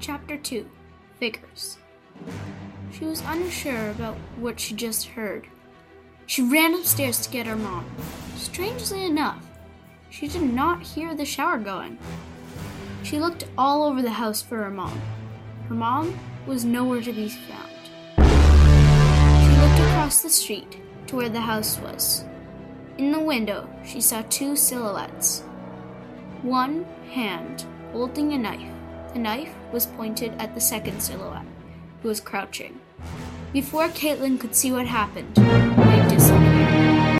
Chapter 2 Figures. She was unsure about what she just heard. She ran upstairs to get her mom. Strangely enough, she did not hear the shower going. She looked all over the house for her mom. Her mom was nowhere to be found. She looked across the street to where the house was. In the window, she saw two silhouettes. One hand holding a knife. The knife was pointed at the second silhouette, who was crouching. Before Caitlin could see what happened,